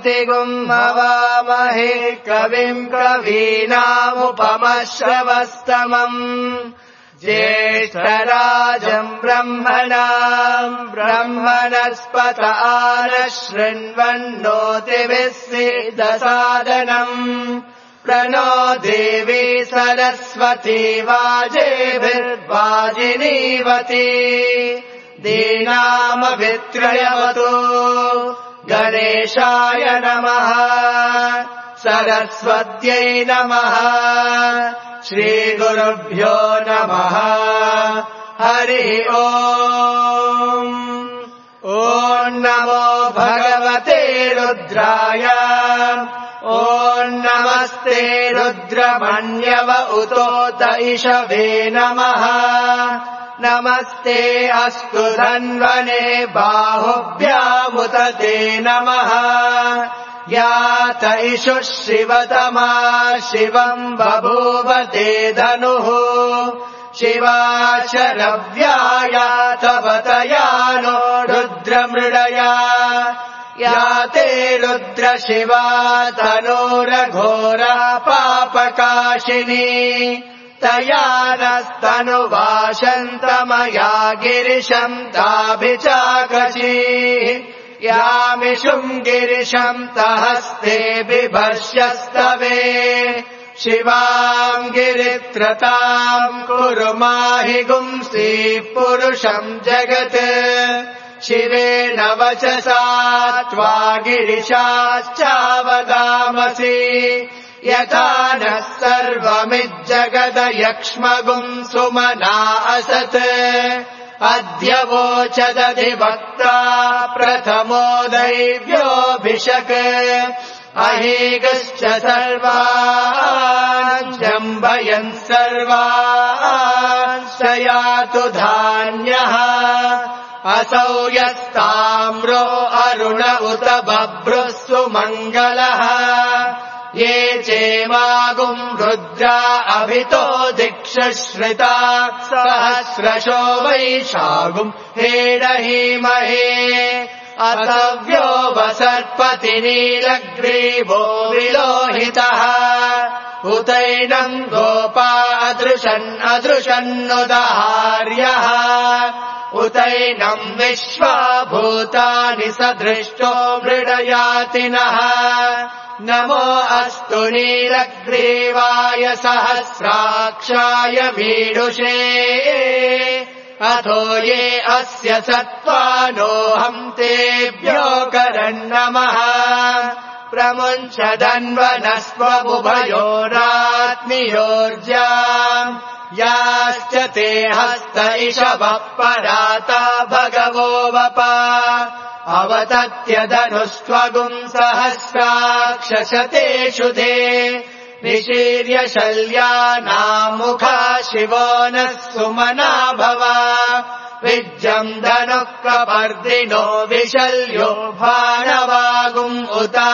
प्रतिगुम् हवामहे कविम् कवीनामुपमश्रवस्तमम् ज्येष्ठराजम् ब्रह्मणस्पत आनः शृण्वन्नोतिभिः सीदसादनम् प्रणो देवी सरस्वती वाजेभिर्वाजिनीवती दीनामभित्रयवतु गणेशाय नमः सरस्वत्यै नमः श्रीगुरुभ्यो नमः हरिः ओम् ॐ नमो भगवते रुद्राय ॐ नमस्ते रुद्रमण्यव उतोत इषवे नमः नमस्ते अस्तु धन्वने बाहुभ्यामुत ते नमः यात इषुः शिवतमा शिवम् बभूव ते धनुः शिवा शरव्यायातवतया नो रुद्रमृडया याते रुद्र शिवा तनोरघोरा पापकाशिनी तया नस्तनुवाशन्तमया गिरिशम् ताभिचाकची यामिषुम् गिरिशम् तहस्ते बिभर्ष्यस्तवे शिवाम् गिरित्रताम् कुरु माहि गुंसि पुरुषम् जगत् शिवेन वचसा त्वा गिरिशाश्चावदामसि यथा नः सर्वमिज्जगदयक्ष्मगुम् सुमना असत् अद्य वोचदधिवक्ता प्रथमो दैव्योऽभिषक् अहीगश्च सर्वान् जम्बयन् सर्वान् स यातु धान्यः असौ यस्ताम्रो अरुण उत बभ्रुः सुमङ्गलः ये चेमागुम् रुद्रा अभितो दिक्षश्रिता सहस्रशो वैशागुम् हेडहीमहे अतव्यो वसर्पति नीलग्रीवो विलोहितः उतैनम् गोपादृशन्नुदाहार्यः उतैनम् विश्वा भूतानि सदृष्टो मृडयातिनः नमो अस्तु नीलग्रीवाय सहस्राक्षाय मीडुषे अथो ये अस्य सत्त्वानोऽहम् तेभ्यो करन्नमः प्रमुञ्चदन्वनस्त्वमुभयोरात्मियोर्जाम् याश्च ते हस्त इषवः पराता भगवो वपा अवतत्यदनुस्त्वगुम् सहस्राक्षशतेषु ते निशीर्य शल्यानामुखा शिवो नः सुमना भव विज्जम् धनुः कपर्दिनो विशल्यो भाणवागुम् उता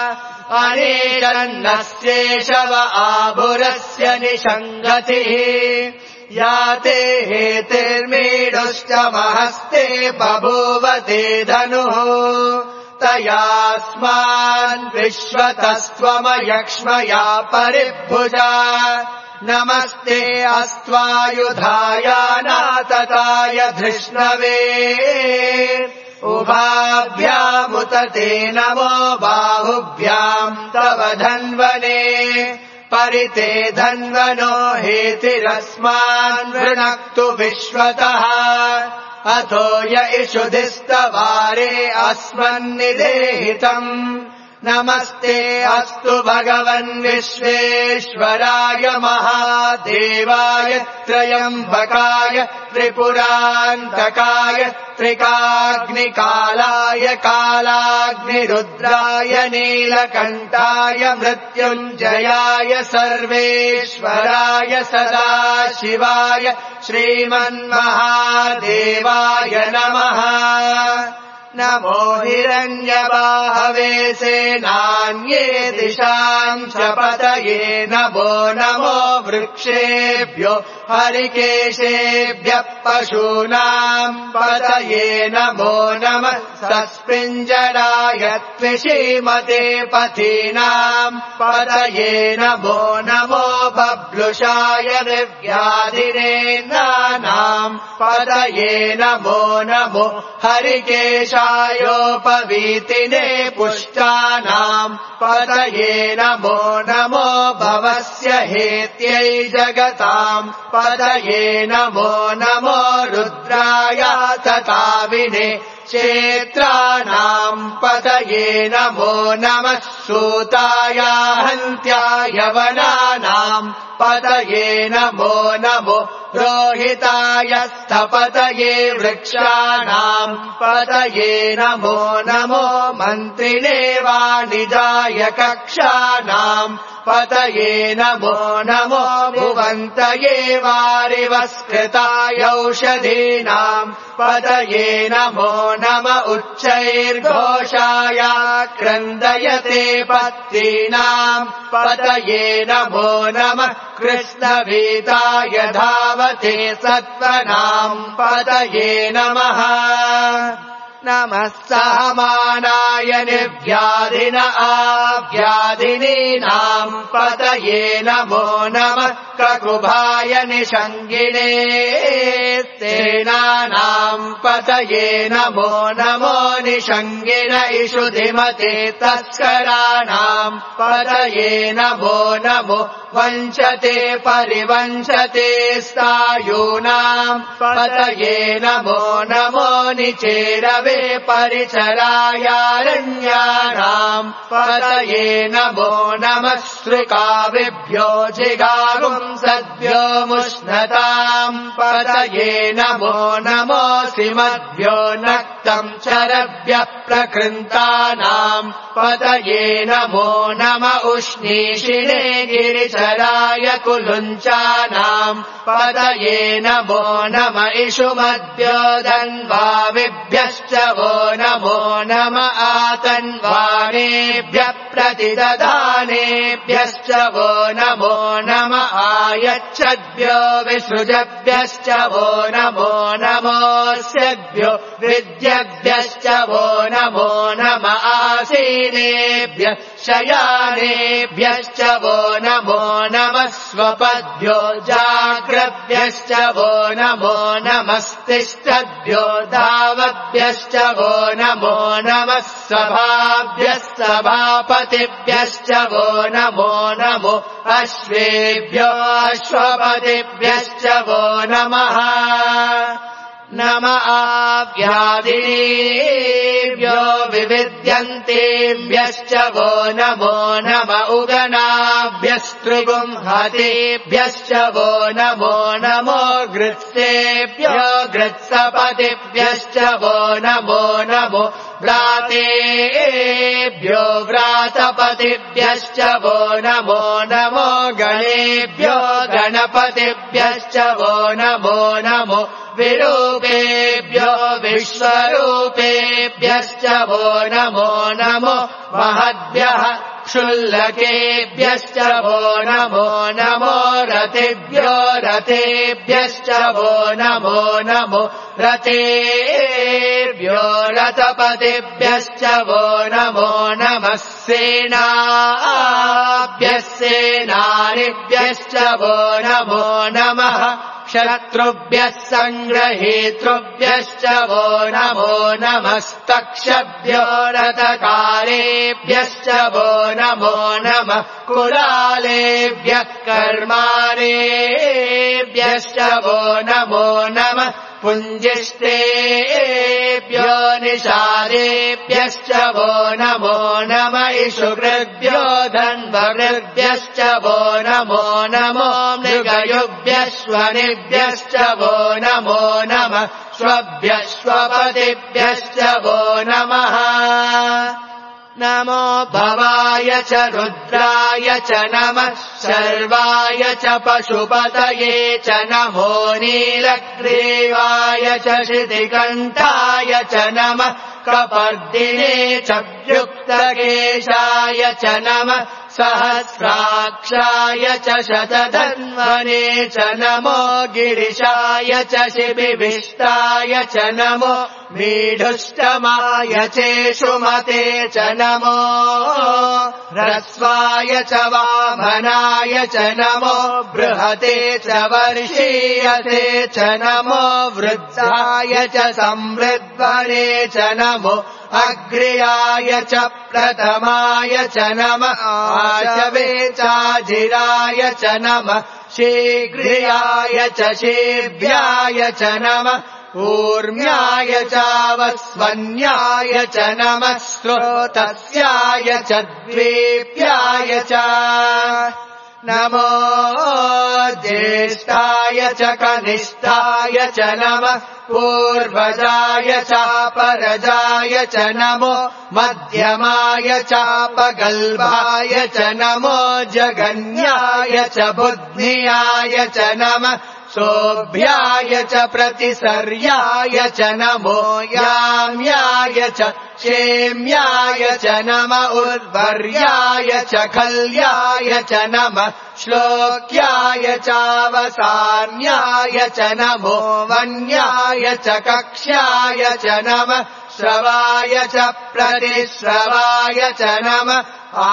अनेकन्नस्येषव आभुरस्य निषङ्गतिः याते हेतिर्मीडुश्च महस्ते बभूव ते धनुः तयास्मान् विश्वतस्त्वमयक्ष्मया परिभुजा नमस्ते अस्त्वायुधायानातताय धृष्णवे उभाभ्यामुत ते नमो बाहुभ्याम् तव धन्वने परिते धन्वनो हेतिरस्मान् वृणक्तु विश्वतः अथो य इषुधिस्तवारे अस्मन्निदेहितम् नमस्ते अस्तु भगवन् विश्वेश्वराय महादेवाय त्रयम्बकाय त्रिपुरान्तकाय त्रिकाग्निकालाय कालाग्निरुद्राय नीलकण्ठाय मृत्युञ्जयाय सर्वेश्वराय सदाशिवाय श्रीमन्महादेवाय नमः नमो हिरण्यबाहवे सेनान्ये दिशाम् च पतये नमो वृक्षेभ्यो हरिकेशेभ्यः पशूनाम् पतये नमो नमः सस्पिञ्जराय त्विषीमते पथीनाम् पतये नमो बब्लुषाय दिव्याधिरेन्द्राणाम् पतये नमो हरिकेशायोपवीतिने पुष्टानाम् पतये नमो भवस्य हेत्यै जगताम् पतये नमो रुद्राय तताविने क्षेत्राणाम् पतये नमो सूताय हन्त्याय वनानाम् पतये नमो रोहिताय स्थपतये वृक्षाणाम् पतये नमो मन्त्रिणे वाणिजाय कक्षाणाम् पतये नमो भुवन्तये वारिवस्कृताय औषधीनाम् पतये नमो उच्चैर्घोषाय क्रन्दयते पत्तीनाम् पतये नमो कृष्णवीताय धावते सत्त्वनाम् पतये नमः सहमानाय निर्व्याधिन आव्याधिनीनाम् पतये नमो ककुभाय निषङ्गिणे सेनानाम् पतये नमो निषङ्गिन इषुधिमते तस्कराणाम् पतये नमो वञ्चते परिवञ्चते स्थायूनाम् पतये नमो निचेरवे परिचरायारण्यानाम् पतये नमो श्रुकाविभ्यो जिगागुम् सद्भ्यो मुष्णताम् पतये नमो सिमद्भ्यो नक्तम् चरभ्यः प्रकृन्तानाम् पतये नमो उष्णीषिणे गिरिचराय कुलुञ्चानाम् पतये नमो इषुमद्भ्यो धन्वाविभ्यश्च वो नमो आतन्वानेभ्यः प्रतिदधानेभ्यश्च वो नमो आयच्छद्भ्यो विसृजभ्यश्च वो नमोऽस्यभ्यो विद्यभ्यश्च वो नमो आसीनेभ्यः शयानेभ्यश्च वो नमो स्वपद्भ्यो जाग्रभ्यश्च वो नमस्तिष्ठद्भ्यो धावभ्यश्च वो नमो सभाभ्यः सभापतिभ्यश्च वो नमो अश्वेभ्यो अश्वपतिभ्यश्च वो नमः आव्याधिनीभ्यो विविद्यन्तेभ्यश्च वो नमो उगनाभ्यस्तृगुंहतेभ्यश्च वो नमो गृत्सेभ्यो गृत्सपतिभ्यश्च वो नमो व्रातेभ्यो व्रातपतिभ्यश्च वो नमो गणेभ्यो गणपतिभ्यश्च वो नमो विरूपेभ्यो विश्वरूपेभ्यश्च वो नमो महद्भ्यः क्षुल्लकेभ्यश्च वो नमो रतेभ्यो रतेभ्यश्च वो नमो रतेभ्यो रतपतिभ्यश्च वो नमो सेनाभ्यः सेनानिभ्यश्च वो नमो शत्रुभ्यः सङ्ग्रहेतृभ्यश्च वो नमो नमस्तक्षभ्यो रथकारेभ्यश्च वो नमो कुलालेभ्यः कर्मारेभ्यश्च वो नमो पुञ्जिष्टेभ्यो निषादेभ्यश्च वो नमो इषुभृभ्यो धन्वभृभ्यश्च वो नमो मृगयुभ्यश्वनिभ्यश्च वो नमो श्वभ्यश्वपतिभ्यश्च वो नमः भवाय च रुद्राय च नमः शर्वाय च पशुपतये च नमो नीलग्रीवाय च शितिकण्ठाय च नमः कपर्दिने च व्युक्तकेशाय च नमः सहस्राक्षाय च शतधन्वने च नमो गिरिशाय च शिबिभिष्टाय च नमो मीढुष्टमाय चेषुमते च नमो ह्रस्वाय च वामनाय च नमो बृहते च वर्षीयते च नमो वृद्धाय च संवृद्ध्वने च नमो अग्र्याय च प्रथमाय च नमः आशवे चाजिराय च नमः शीघ्र्याय च शीभ्याय च नमः ऊर्म्याय चावस्वन्याय च नमः स्रोतस्याय च द्वीप्याय च नमो ज्येष्ठाय च कनिष्ठाय च नमः पूर्वजाय चापरजाय च नमो मध्यमाय चापगल्भाय च नमो जगन्याय च बुद्ध्याय च नमः सोऽभ्याय च प्रतिसर्याय च नमो याम्याय च क्षेम्याय च नमः उर्वर्याय च खल्याय च नमः श्लोक्याय चावसान्याय च नमो वन्याय च कक्ष्याय च नमः श्रवाय च प्रतिश्रवाय च नमः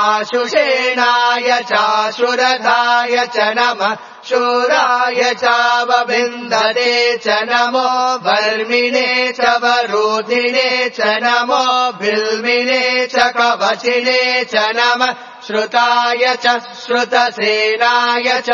आशुषेणाय चाशुरथाय च नमः शूराय चावबिन्दते च नमो वर्मिणे च वरोधिने च नमो बिल्मिने च कवचिने च नमः श्रुताय च श्रुतसेनाय च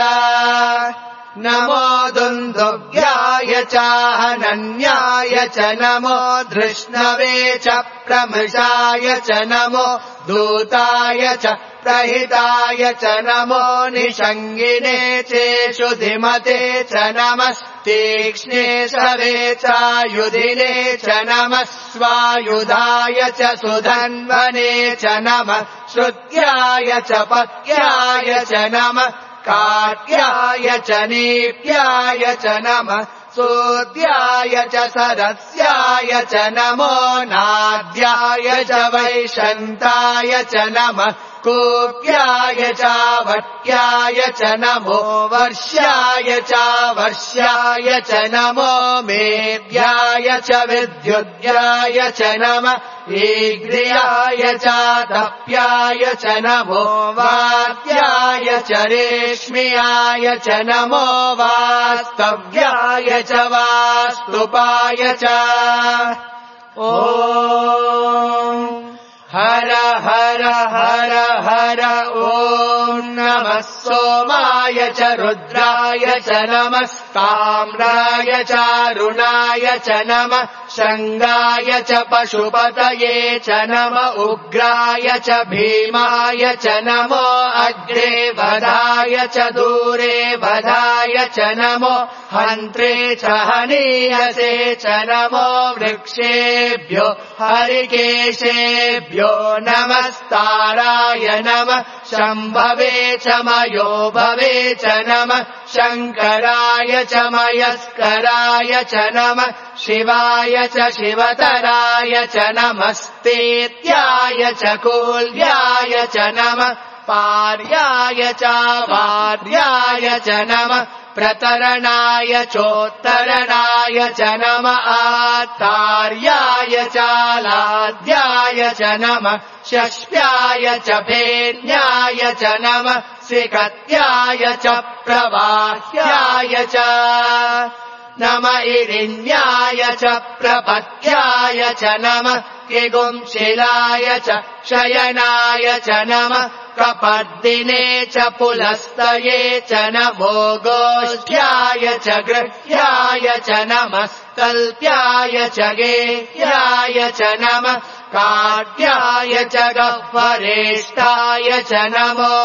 नमो दुन्दुभ्याय चाहनन्याय च नमो धृष्णवे च प्रमृषाय च नमो दूताय च प्रहिताय च नमो निषङ्गिने चेषुधिमते च नमः तीक्ष्णे शवे चायुधिने च नमः स्वायुधाय च सुधन्वने च नमः श्रुत्याय च पत्याय च नमः काट्याय च नीप्याय च नमः सोद्याय च सरस्याय च नमो नाद्याय च वैशन्ताय च नमः कूप्याय चावट्याय च नमो वर्ष्याय चावर्ष्याय च नमो मेद्याय च विद्युद्याय च नमः ईग्र्याय चातप्याय च नमो वात्याय च रेश्म्याय च नमो वास्तव्याय च वास्तुपाय च ॐ हर हर हर हर ॐ नमः सोमाय च रुद्राय च नमः ताम्राय चारुणाय च नमः शङ्गाय च पशुपतये च नमः उग्राय च भीमाय च नमो अग्रे वधाय च दूरे वधाय च नमो हन्त्रे च हनीयसे च नमो वृक्षेभ्यो हरिकेशेभ्यो नमस्ताराय नमः शम्भवे च मयो भवे च नमः शङ्कराय च मयस्कराय च नमः शिवाय च शिवतराय च नमस्तेत्याय च कूल्याय च नमः पार्याय च वार्याय च नमः प्रतरणाय चोत्तरणाय च नमः आत्तार्याय चालाद्याय च नमः शक्ष्याय च फेन्याय च नमः सिकत्याय च प्रवाह्याय च नमः इरिण्याय च प्रपत्याय च नमः किगुंशिलाय च शयनाय च नमः कपर्दिने च पुलस्तये च नमो गोष्ठ्याय च गृह्याय च नमः कल्प्याय च गेह्याय च नमः काट्याय च गह्वरेष्ठाय च नमो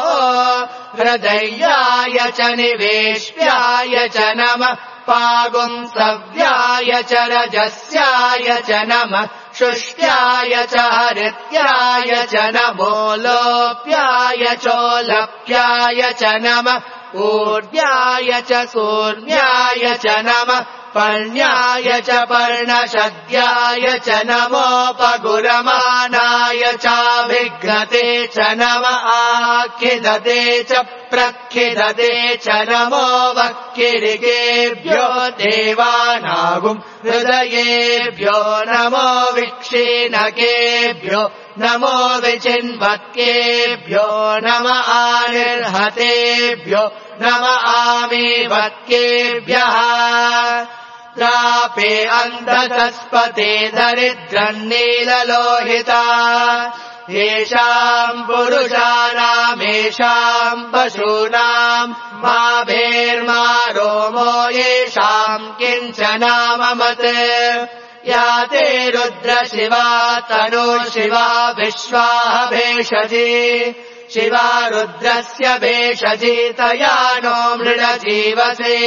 हृदयाय च निवेश्याय च नमः पागुंसव्याय च रजस्याय च नमः शुष्ट्याय च हरित्याय च नमो लोप्याय चोलप्याय च नमः ऊर्ध्याय च सूर्याय च नमः पर्ण्याय च पर्णशद्याय च नमोपगुरमानाय चाभिघ्नते च नमः आखिदते च प्रखिदते च नमो वक्किरिकेभ्यो देवानागुं हृदयेभ्यो नमो विक्षीणकेभ्यो नमो विचिन्वत्केभ्यो नम आनिर्हतेभ्यो नम आमीवत्केभ्यः त्रापे अन्धतस्पते दरिद्रन्नीललोहिता येषाम् पुरुषाणामेषाम् पशूनाम् मा भेर्मा रोमो येषाम् किञ्चनाममत् या ते रुद्र शिवा तनु शिवा विश्वाः भेषजी शिवा रुद्रस्य भेषजी तया नो मृडजीवसे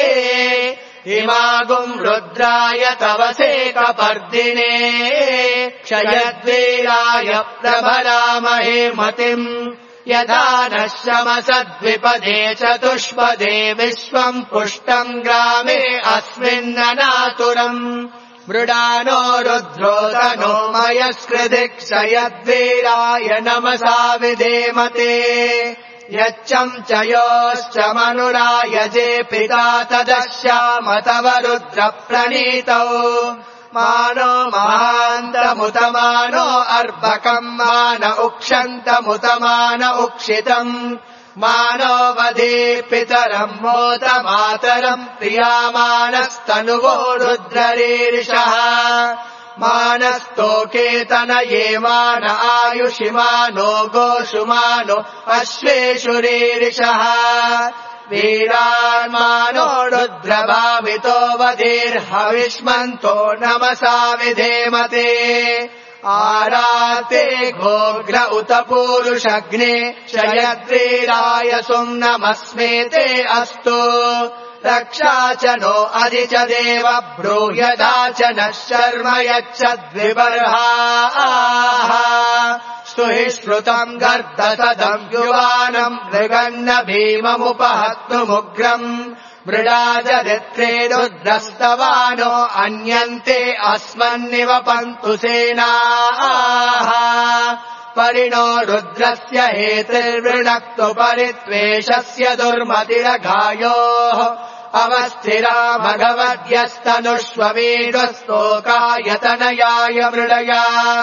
इमागुम् रुद्राय तवसे कपर्दिने क्षयद्वीराय प्रभरामहे मतिम् यथा नः शमसद्विपदे चतुष्पदे विश्वम् पुष्टम् ग्रामे अस्मिन्ननातुरम् मृडानो रुद्रो तनो मयस्कृति क्षयद्वीराय नमसा विधेमते यच्चम् च योश्च मनुरायजे पिता तदश्याम तव रुद्र प्रणीतौ मानो महान्तमुतमानो अर्भकम् मान उक्षन्तमुतमान उक्षितम् मानो वधे पितरम् मोत मातरम् प्रियामानस्तनुवो रुद्ररीरिषः मानस्तोकेतनये मान आयुषिमानो गोषुमानो अश्वेषुरीरिषः वीरान्मानो रुद्रभावितो वधीर्हविष्मन्तो नमसा विधेमते आराते घोग्र उत पूरुषग्ने शयद्वीराय सुम्नमस्मेते अस्तु रक्षा च नो अधि च देव ब्रूह्यदा च नः शर्म यच्छद्विबर्हाः स्तुहि श्रुतम् गर्दसदम् युवानम् मृगन्न भीममुपहत्तुमुग्रम् मृडाजरित्रे रुद्रस्तवानो अन्यन्ते अस्मन्निवपन्तु सेनाः परिणो रुद्रस्य हेतिर्वृणक्तु परित्वेषस्य दुर्मतिरघायोः अवस्थिरा भगवद्यस्तनुष्व वीढस्तोकायतनयाय मृडया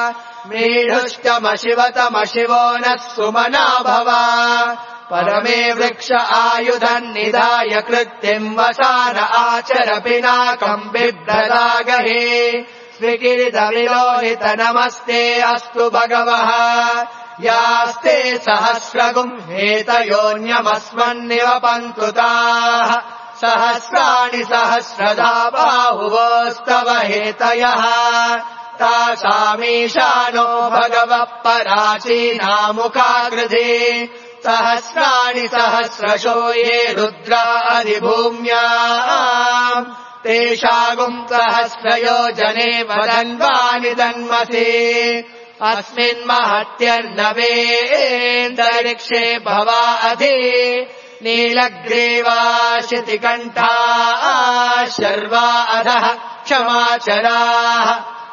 मीढुष्टमशिवतमशिवो नः सुमना भवा परमे वृक्ष आयुधन्निधाय कृत्तिम् वसान आचर पिनाकम् बिभ्रदागहे स्विकीर्तविलोहित नमस्ते अस्तु भगवः यास्ते सहस्रगुम् हेतयोऽन्यमस्मन्निवपन्तु ताः सहस्राणि सहस्रधा बाहुवोस्तव हेतयः तासामीशानो भगवः पराचीनामुखाकृधे सहस्राणि सहस्रशो ये रुद्रा अधिभूम्याम् तेषागुम् सहस्रयोजने वदन्वानि दन्मसे अस्मिन्महत्यर्नवेन्दरिक्षे भवा अधि नीलग्रीवाशितिकण्ठाः शर्वा अधः क्षमाचराः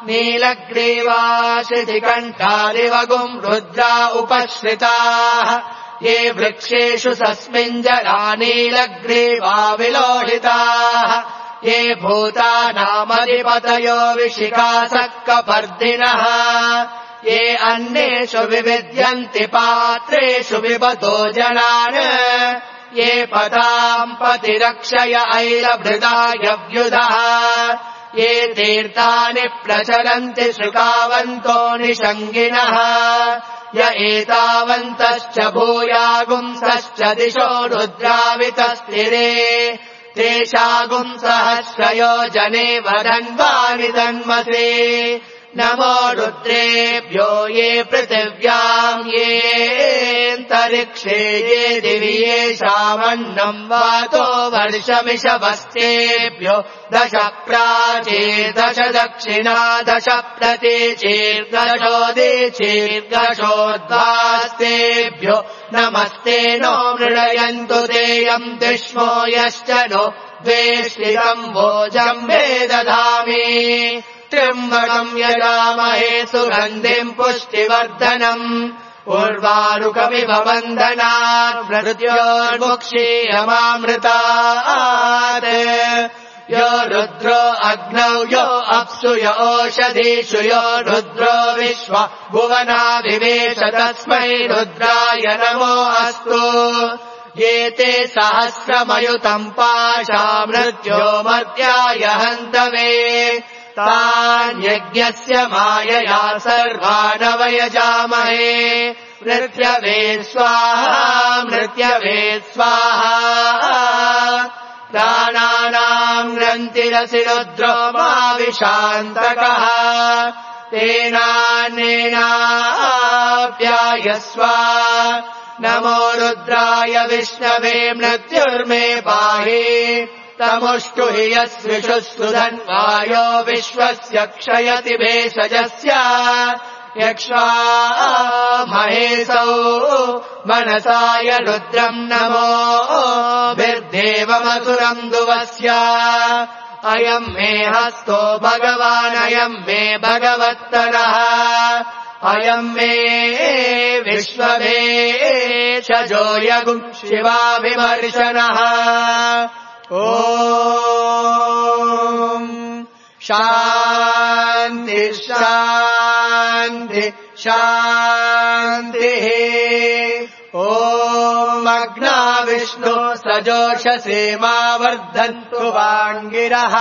नीलग्रीवाशितिकण्ठादिवगुम् रुद्रा उपश्रिताः ये वृक्षेषु सस्मिञ्जरा नीलग्रीवा विलोहिताः ये भूतानामधिपतयो विशिखासः कपर्दिनः ये अन्येषु विविद्यन्ति पात्रेषु विपतो जनान् ये पदाम् पतिरक्षय ऐलभृदायव्युधः ये तीर्थानि प्रचरन्ति शुकावन्तो निषङ्गिनः य एतावन्तश्च भूयागुंसश्च दिशो रुद्रावितस्थिरे तेषागुम् सहस्रयोजने वदन्वानि दन्मसे नमो रुद्रेभ्यो ये पृथिव्याम् येऽन्तरिक्षे परिक्षेये दिवि येषामन्नं वातो वर्षमिषवस्तेभ्यो 10 प्राचीर्दश दक्षिणा 10 प्रतीचीर्दशोदीचीर्दशोद्वास्तेभ्यो नमस्ते नो मृडयन्तु तेयम् दुष्मो यश्च नो द्वेष्टितम् भोजम् मे दधामि त्र्यम्बकम् यजामहे सुगन्धिम् पुष्टिवर्धनम् उर्वारुकमिव बन्धनात् मृत्योर्मुक्षीयमामृतात् यो रुद्रो अग्नौ यो अप्सु यो ओषधीषु यो रुद्रो विश्व भुवनाभिवेश तस्मै रुद्राय नमो अस्तु ये ते सहस्रमयुतम् पाशा मृत्यो मर्त्याय हन्तवे तान्यज्ञस्य मायया सर्वानवयजामहे मृत्यवे स्वाहा प्राणानाम् ग्रन्थिरसि रुद्रो माविशान्तकः तेनान्नेनाप्यायस्व नमो रुद्राय विष्णवे मृत्युर्मे पाहि तमुष्टु हि यस्विषुः सुधन्वायो विश्वस्य क्षयति भेषजस्य यक्ष्वा महेशौ मनसाय रुद्रम् नमो भिर्देवमसुरम् दुवस्य अयम् मे हस्तो भगवान् अयम् मे भगवत्तरः अयम् मे विश्वभेषजो यगुम् शिवाभिमर्शनः ॐ शान्ति शान्ति शान्तिः ॐ अग्ना विष्णु सजोषसे मा वर्धन्तु वाङ्गिरः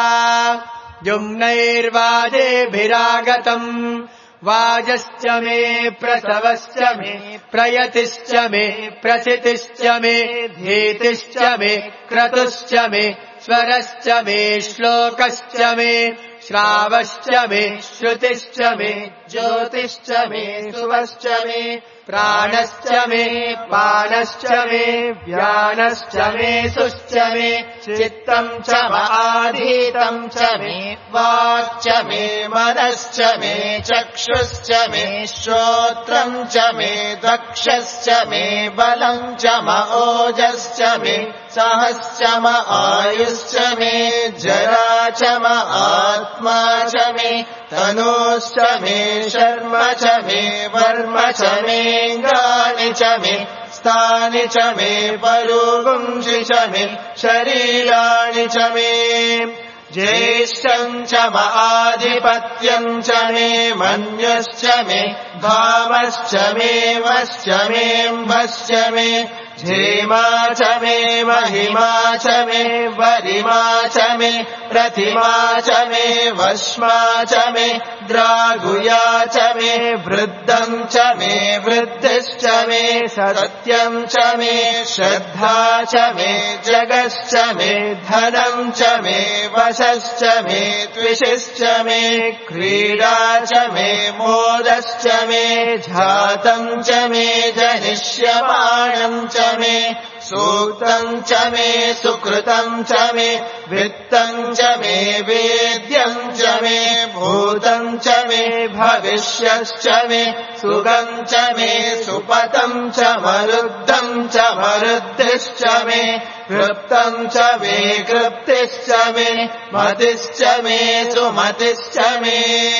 जुम्नैर्वाजेभिरागतम् वाजश्च मे प्रसवश्च मे प्रयतिश्च मे प्रसितिश्च मे धीतिश्च मे क्रतुश्च मे स्वरश्च मे श्लोकश्च मे श्रावश्च मे श्रुतिश्च मे ज्योतिश्च मे सुवश्च मे प्राणश्च मे पानश्च मे व्यानश्च मे सुश्च मे चित्तम् च आधीतम् च मे वाक् च मे मनश्च मे चक्षुश्च मे श्रोत्रम् च मे दक्षश्च मे बलम् च म ओजश्च मे सहश्च म आयुश्च मे जरा च म आत्मा च मे तनोश्च मे शर्म च मे वर्म च मे ङ्गानि च मे स्थानि च मे परुगुंसि च मे शरीराणि च मे ज्येष्ठम् च म आधिपत्यम् च मे मन्यश्च मे भावश्च मे वश्च मेऽम्भश्च मे क्षेमा च मे महिमा च मे वरिमा च मे प्रतिमा च मे वश्मा च मे द्रागुया च मे वृद्धम् च मे वृद्धिश्च मे सत्यम् च मे श्रद्धा च मे जगश्च मे धनम् च मे वशश्च मे द्विषश्च मे क्रीडा च मे मोदश्च मे जातम् च मे जनिष्यमाणम् च मे सूक्तम् च मे सुकृतम् च मे वित्तम् च मे वेद्यम् च मे भूतम् च मे भविष्यश्च मे सुगम् च मे सुपतम् च मरुद्धम् च मरुद्धिश्च मे कृप्तम् च मे कृप्तिश्च मे मतिश्च मे सुमतिश्च मे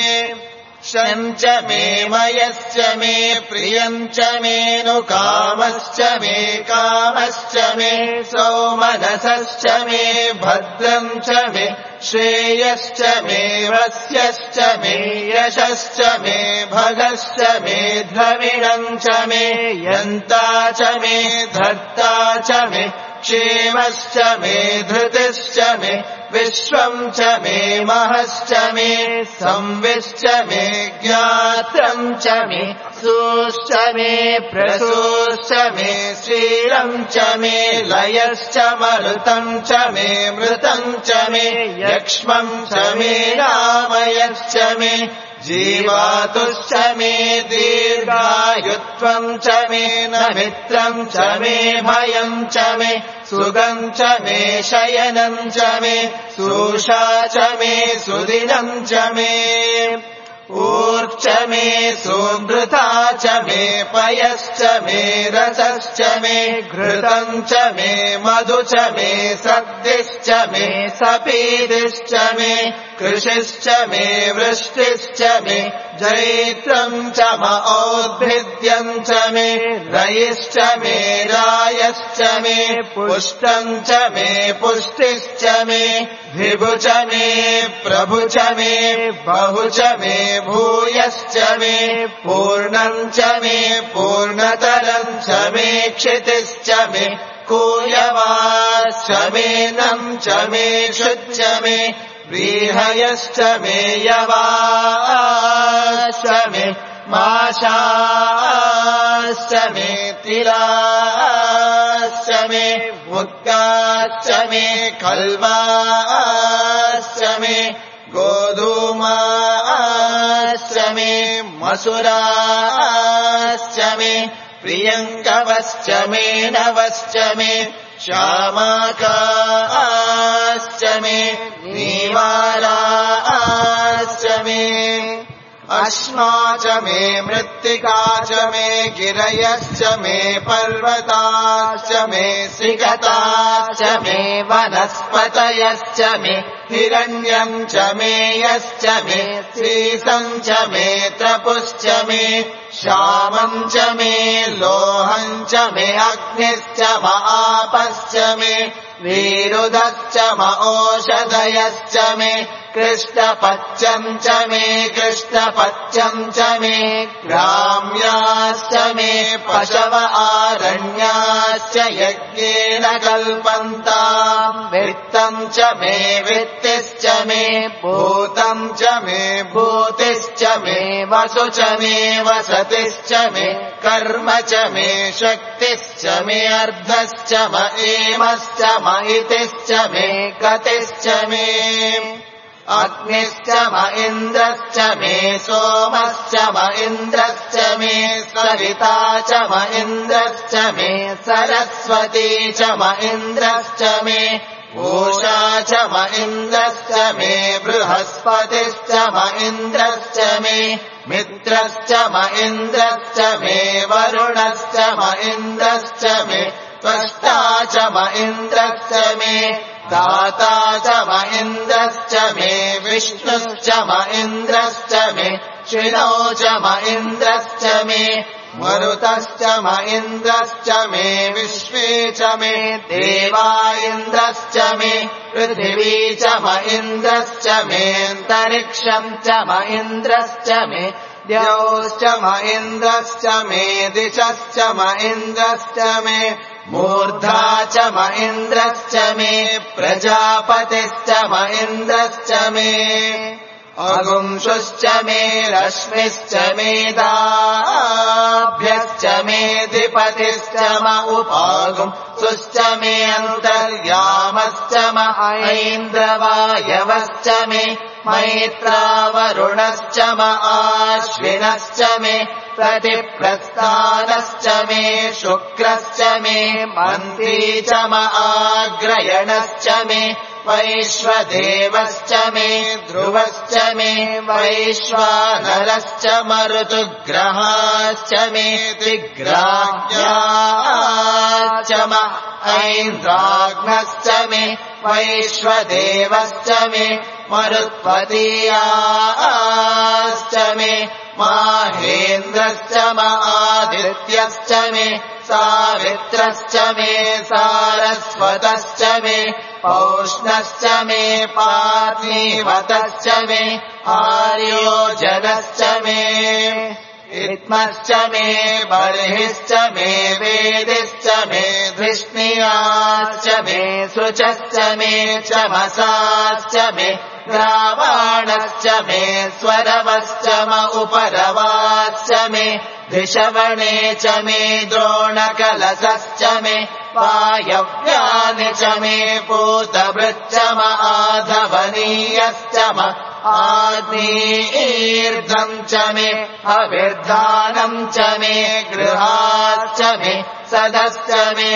शम् च मे मयश्च मे प्रियम् च मेऽनुकामश्च मे कामश्च मे सौमनसश्च मे भद्रम् च मे श्रेयश्च मे वस्यश्च मे यशश्च मे भगश्च मे द्रविणम् च मे यन्ता च मे धर्ता च मे क्षेमश्च मे धृतिश्च मे विश्वम् च मे महश्च मे संविश्च मे ज्ञात्रम् च मे सूश्च मे प्रसूश्च मे श्रीरम् च मे लयश्च मरुतम् च मे मृतम् च मे यक्ष्मम् च मे रामयश्च मे जीवातुश्च मे दीर्घायुत्वम् च मे न मित्रम् च मे भयम् च मे सुगम् च मे शयनम् च मे सुषा च मे सुदिनम् च मे ऊर्च मे सुघृता च मे पयश्च मे रसश्च मे घृतम् च मे मधु च मे सद्दिश्च मे सपीदिश्च मे कृषिश्च मे वृष्टिश्च मे जैत्रम् च औद्भिद्यम् च मे रयिश्च मे रायश्च मे पुष्टम् च मे पुष्टिश्च मे विभु च मे प्रभु च मे बहु च मे भूयश्च मे पूर्णम् च मे पूर्णतरम् च मे क्षितिश्च मे कूयवाश्च मे नम् च मे शुच्च मे व्रीहयश्च मे यवाश्च मे माशाश्च मे तिलाश्च मे मुक्ताश्च मे कल्वाश्च मे गोधूमाश्च मे मसुराश्च मे प्रियङ्कवश्च मे नवश्च मे श्यामाकाश्च मे नीवाराश्च मे अश्मा च मे मृत्तिका च मे गिरयश्च मे पर्वताश्च मे सिकताश्च मे वनस्पतयश्च मे हिरण्यम् च मे यश्च मे श्रीसम् च मे त्रपुश्च मे श्यामम् च मे लोहम् च मे अग्निश्च आपश्च मे वीरुदश्च ओषधयश्च मे कृष्णपच्चम् च मे कृष्णपच्चम् च मे ग्राम्याश्च मे पशव आरण्याश्च यज्ञेन कल्पन्ताम् वित्तम् च मे वित्तिश्च मे भूतम् च मे भूतिश्च मे वसु च मे वसतिश्च मे कर्म च मे शक्तिश्च मे अर्धश्च म एमश्च म इतिश्च मे गतिश्च मे अग्निश्च म इन्द्रश्च मे सोमश्च म इन्द्रश्च मे सविता च म इन्द्रश्च मे सरस्वती च म इन्द्रश्च मे पूषा च म इन्द्रश्च मे बृहस्पतिश्च म इन्द्रश्च मे मित्रश्च म इन्द्रश्च मे वरुणश्च म इन्द्रश्च मे त्वष्टा च म इन्द्रश्च मे दाता च म इन्द्रश्च मे विष्णुश्च म इन्द्रश्च मे शिनो च म इन्द्रश्च मे मरुतश्च म इन्द्रश्च मे विश्वे च मे देवा इन्द्रश्च मे पृथिवी च म इन्द्रश्च मेऽन्तरिक्षम् च म इन्द्रश्च मे द्यौश्च म इन्द्रश्च मे दिशश्च म इन्द्रश्च मे मूर्धा च म इन्द्रश्च मे प्रजापतिश्च म इन्द्रश्च मे अगुंशुश्च मे रश्मिश्च मेधाभ्यश्च मे धिपतिश्च म उपागुंसुश्च मे अन्तर्यामश्च म ऐन्द्रवायवश्च मे मैत्रावरुणश्च म आश्विनश्च मे प्रतिप्रस्थानश्च मे शुक्रश्च मे मन्त्री च म आग्रयणश्च मे वैश्वदेवश्च मे ध्रुवश्च मे वैश्वानरश्च मरुतुग्रहाश्च मे त्रिग्राह्याश्च म ऐन्द्राग्नश्च मे वैश्वदेवश्च मे मरुत्पतीयाश्च मे माहेन्द्रश्च म आदित्यश्च मे सावित्रश्च मे सारस्वतश्च मे पौष्णश्च मे पार्थिवतश्च मे आर्योजनश्च मे इत्मश्च मे बर्हिश्च मे वेदिश्च मे धृष्णियाश्च मे शुचश्च मे चमसाश्च मे ग्रावाणश्च मे स्वरवश्च म उपरवाश्च मे धिषवणे च मे द्रोणकलशश्च मे वायव्यानि च मे पूतभृच्चमाधवनीयश्च आग्नेर्धम् च मे अविर्धानम् च मे गृहाश्च मे सदश्च मे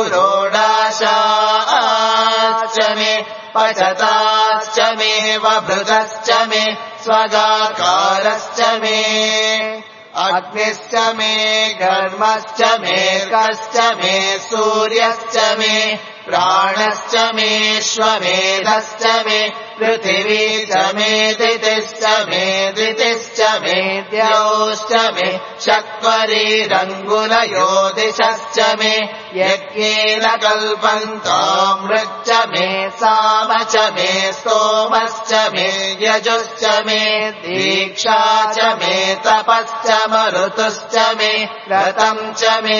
पुरोडाशाश्च मे पचताश्च मे वभृतश्च मे स्वगाकारश्च मे अग्निश्च मे घर्मश्च मे कश्च मे सूर्यश्च मे प्राणश्च मे श्वमेधश्च मे पृथिवी च मे दितिश्च मे दितिश्च मे द्यौश्च मे शक्वरीरङ्गुलयो दिशश्च मे यज्ञेन कल्पन्तामृच्च मे साम च मे स्तोमश्च मे यजुश्च मे दीक्षा च मे तपश्च मरुतुश्च मे व्रतम् च मे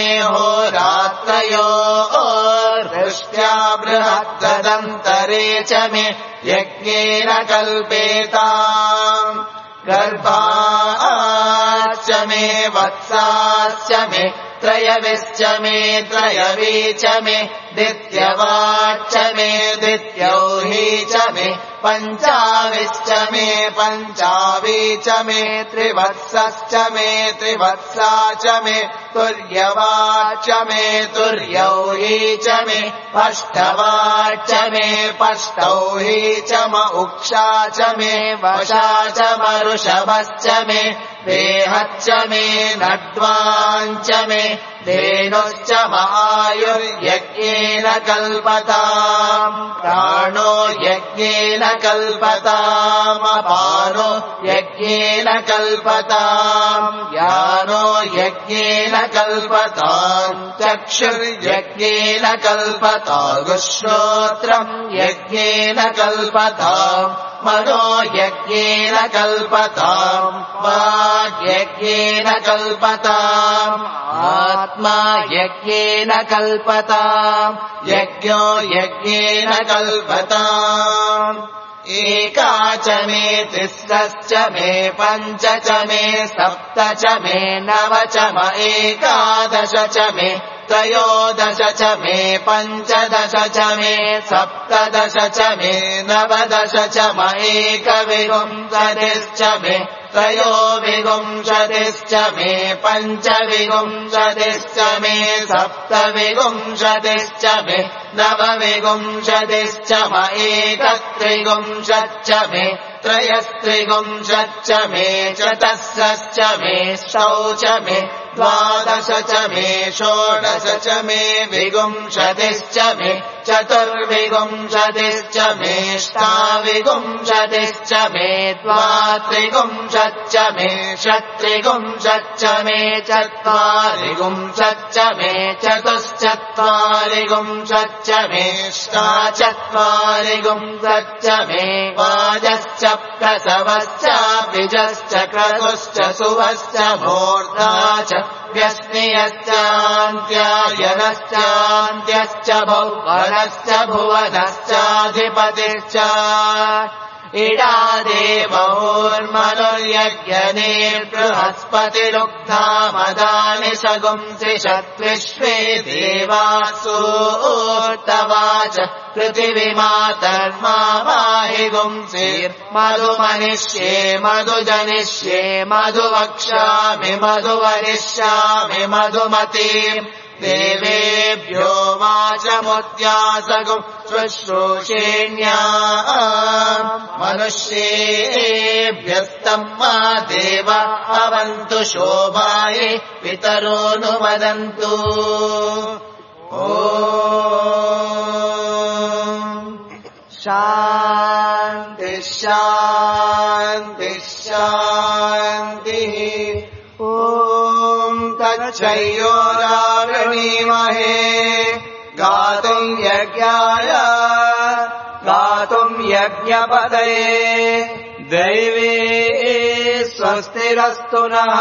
होरात्रयोर्वृष्ट्या बृहद्दन्तरे च मे यज्ञेन कल्पेताम् गर्भाश्च मे वत्साश्च मे त्रयविश्च मे त्रयवी च मे दित्यवाच्च मे दित्यौही च मे पञ्चाविश्च मे पञ्चावी च मे त्रिवत्सश्च मे त्रिवत्सा च मे तुर्यवाच्च मे तुर्यौही च मे पष्टवाच्च मे पष्टौही च म उक्षा च मे वशा च मरुषभश्च मे देहच्च मे नड्वाञ्च मे धेनुश्च आयुर्यज्ञेन कल्पताम् प्राणो यज्ञेन कल्पताम् अपानो यज्ञेन कल्पताम् यानो यज्ञेन कल्पताम् चक्षुर्यज्ञेन कल्पताम् श्रोत्रम् यज्ञेन कल्पताम् मनो यज्ञेन कल्पताम् वाग्यज्ञेन कल्पताम् आत्मा यज्ञेन कल्पताम् यज्ञो यज्ञेन कल्पताम् एका च मे तिस्रश्च मे पञ्च च मे सप्त च मे नव च म एकादश च मे त्रयोदश च मे पञ्चदश च मे सप्तदश च मे नवदश च म एकविंशतिश्च मे त्रयोविंशतिश्च मे पञ्चविंशतिश्च मे सप्तविंशतिश्च मे नवविंशतिश्च म एकत्रिंशच्च मे त्रयस्त्रिंशच्च मे चतस्रश्च मे षोडश मे द्वादश च मे षोडश च मे विंशतिश्च मे चतुर्विंशतिश्च मे अष्टाविंशतिश्च मे द्वात्रिंशच्च मे षट्त्रिंशच्च मे चत्वारिंशच्च मे चतुश्चत्वारिंशच्च मे अष्टाचत्वारिंशच्च मे वाजश्च प्रसवश्च बीजश्च क्रतुश्च सुवश्च मूर्धा च व्यस्नियश्चान्त्यायनश्चान्त्यश्च भुवनश्च भुवनश्चाधिपतिश्च इडादेवोर्मनुर्यज्ञनेर्बृहस्पतिरुग्धामदानि शगुंसि षद्विश्वे देवासूर्तवाच पृथिवीमातर्मा माहि गुंसीर्मधुमनिष्ये मधुजनिष्ये मधुवक्ष्यामि मधुवरिष्यामि मधुमतीम् देवेभ्यो वाचमुद्यासगुम् शुश्रूषेण्या मनुष्येभ्यस्तम् मा देव अवन्तु शोभाये पितरोऽनुमदन्तु ॐ शान्ति शान्ति शान्तिः ॐ तच्छयोरावृणीमहे गातुम् यज्ञाय गातुम् यज्ञपतये दैवे स्वस्तिरस्तु नः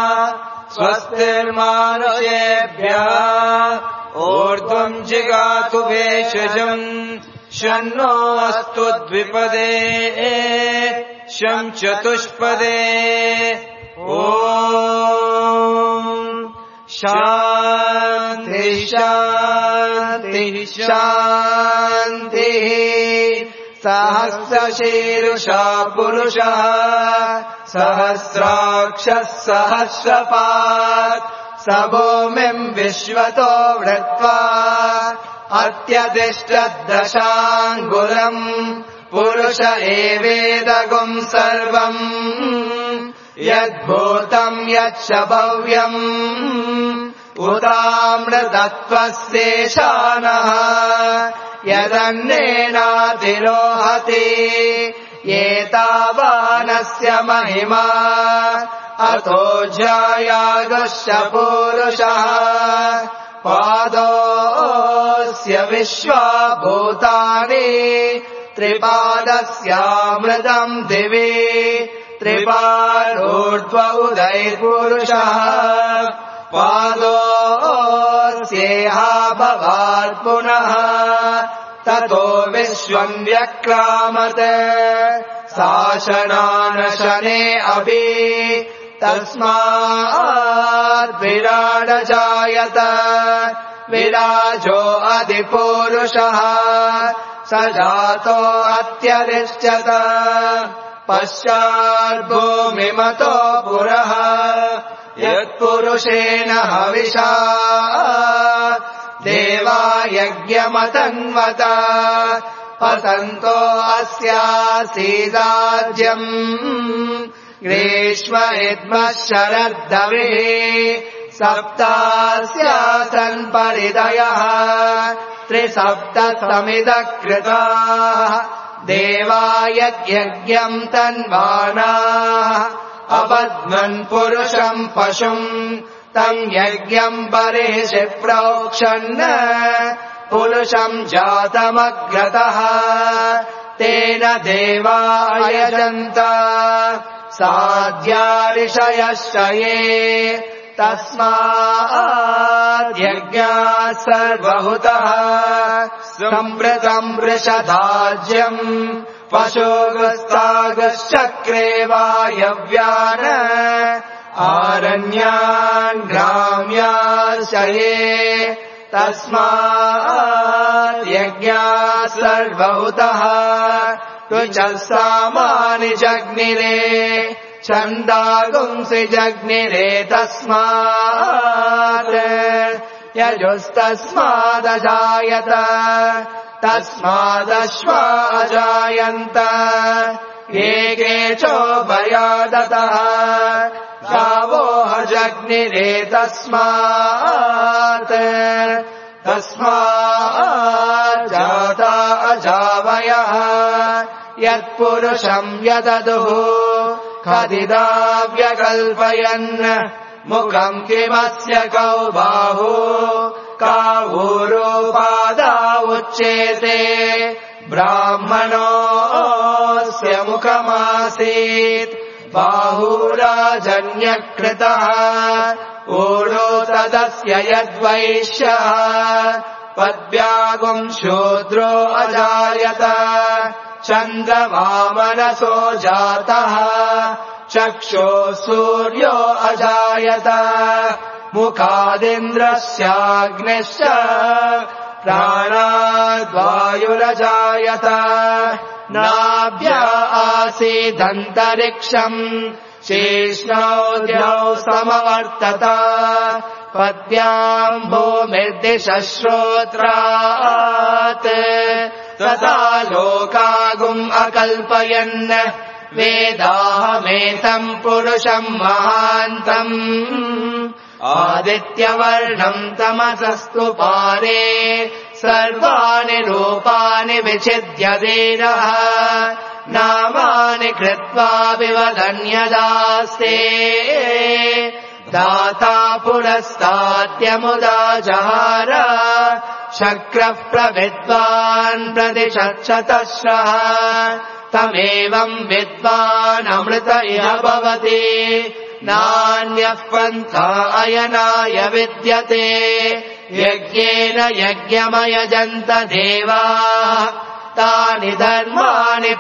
स्वस्तिर्मानुषेभ्यः ऊर्ध्वम् जिगातु भेषजम् शन्नो अस्तु द्विपदे शं चतुष्पदे ॐ शान्तिः शान्तिः शान्तिः सहस्रशीर्षा पुरुषः सहस्राक्षः सहस्रपात् स भूमिम् विश्वतो वृत्वा अत्यतिष्ठद्दशाङ्गुलम् पुरुष एवेदगुम् सर्वम् यद्भूतम् यच्च भव्यम् उतामृतत्वस्येशानः यदन्नेनातिरोहति एतावानस्य महिमा अतो ज्यायागश्च पूरुषः पादोऽस्य विश्वाभूतानि त्रिपादस्यामृतम् दिवि त्रिपादोर्ध्व उदयपुरुषः पादोऽस्येह भवात् पुनः ततो विश्वम् व्यक्रामत् शासनानशने अपि तस्मात् विराडजायत विराजो अधिपूरुषः स जातो अत्यरिष्यत पश्चाद्भूमिमतो पुरः यत्पुरुषेण हविषा देवा यज्ञमतन्वत पतन्तो अस्यासीदाज्यम् ग्रीष्म इद्मः शरद्दविः सप्तास्यासन् परिदयः त्रिसप्तसमिदकृताः देवा यज्ञम् तन्वानाः अपद्मन् पुरुषम् पशुम् तम् यज्ञम् बर्हिषि प्रोक्षन् पुरुषम् जातमग्रतः तेन देवा अयजन्त साध्या ऋषयश्च ये तस्माद्यज्ञात् सर्वहुतः सम्प्रतम् वृषधाज्यम् पशोगस्तागश्चक्रे वायव्यान् आरण्यान् ग्राम्याश्च ये तस्माद्यज्ञात् सर्वहुतः त्वचः सामानि जग्निरे छन्दागुंसि जग्निरे तस्मात् यजुस्तस्मादजायत तस्मादश्वा अजायन्त एके चोभयादतः गावो जग्निरे तस्मात् जाता अजावयः यत्पुरुषम् यददुः खदिदा व्यकल्पयन् मुखम् किमस्य कौ बाहु कावूरोपादा उच्येते ब्राह्मणोऽस्य मुखमासीत् बाहुराजन्यकृतः ऊरो तदस्य यद्वैश्यः पद्भ्यागुम् शूद्रो अजायत चन्द्रमामनसो जातः चक्षुः सूर्यो अजायत मुखादिन्द्रस्याग्निश्च प्राणाद्वायुरजायत नाभ्या आसीदन्तरिक्षम् शीर्ष्णौ समवर्तत पद्भ्याम् भूमिर्दिशः श्रोत्रात् तथा लोकागुम् अकल्पयन् वेदाहमेतम् पुरुषम् महान्तम् आदित्यवर्णम् तमसस्तु पारे सर्वाणि रूपाणि विचिद्य देनः नामानि कृत्वा विवदन्यदास्ते दाता पुरस्ताद्यमुदा जहार शक्रः प्रविद्वान् प्रतिशच्छतश्रः तमेवम् विद्वान् अमृत इह भवति नान्यः पन्था अयनाय विद्यते यज्ञेन यज्ञमयजन्त देवाः तानि धर्माणि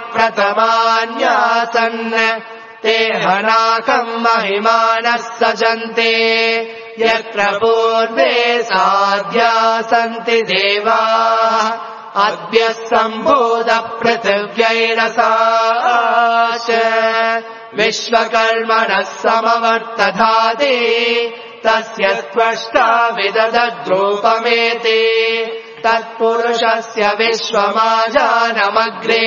प्रथमान्यासन् ते हनाकम् महिमानः सजन्ते यत्र पूर्वे साध्या सन्ति देवाः अद्य सम्भूत पृथिव्यैरसा च विश्वकर्मणः समवर्तधाति तस्य त्वष्टा विदधद्रूपमेति तत्पुरुषस्य विश्वमाजानमग्रे